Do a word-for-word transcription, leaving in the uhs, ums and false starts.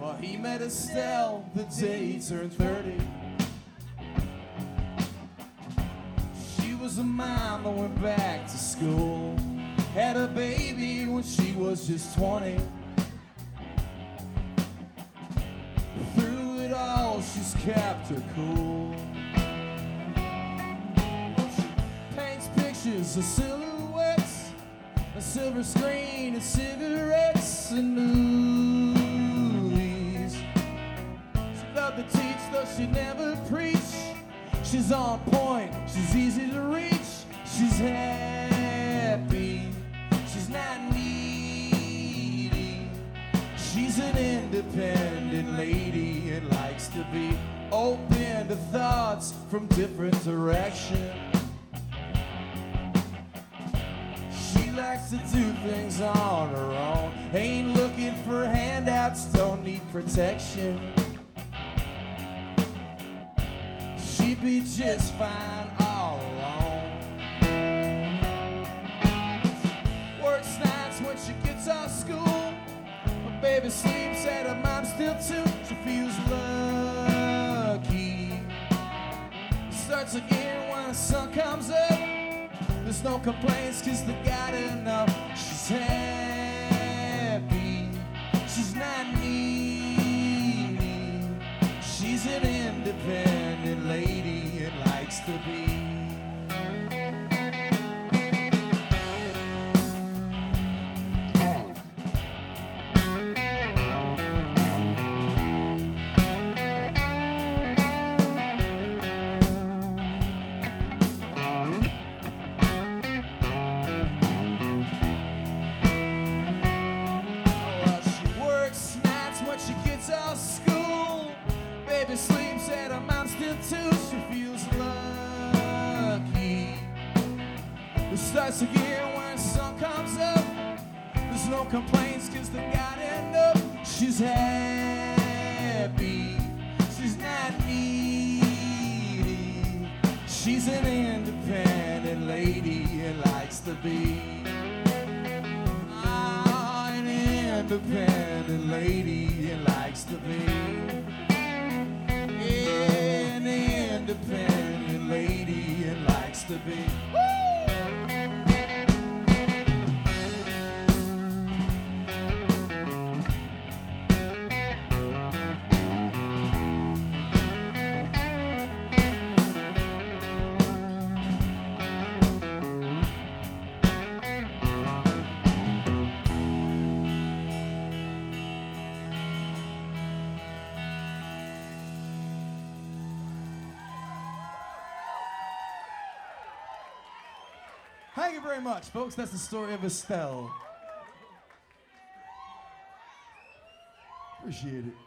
Well, he met Estelle the day he turned thirty. She was a mom that went back to school, had a baby when she was just twenty. Through it all, she's kept her cool. She paints pictures of silhouettes, a silver screen and cigarettes and movies. She loved to teach, though she never preach. She's on point, she's easy to reach. She's happy, she's not needy. She's an independent lady and likes to be open to thoughts from different directions. She likes to do things on her own, ain't looking for handouts, don't need protection. She'd be just fine all alone. Works nights when she gets off school. Her baby sleeps at her mom's still too. She feels lucky. Starts again when the sun comes up. There's no complaints cause they got enough. She's happy, she's not needy. She's an independent lady and likes to be. Baby sleeps at her mom's still too. She feels lucky. It starts again when the sun comes up. There's no complaints cause they got enough. She's happy, she's not needy. She's an independent lady and likes to be. Ah, an independent lady and likes to be. An independent lady and likes to be. Woo! Thank you very much, folks. That's the story of Estelle. Appreciate it.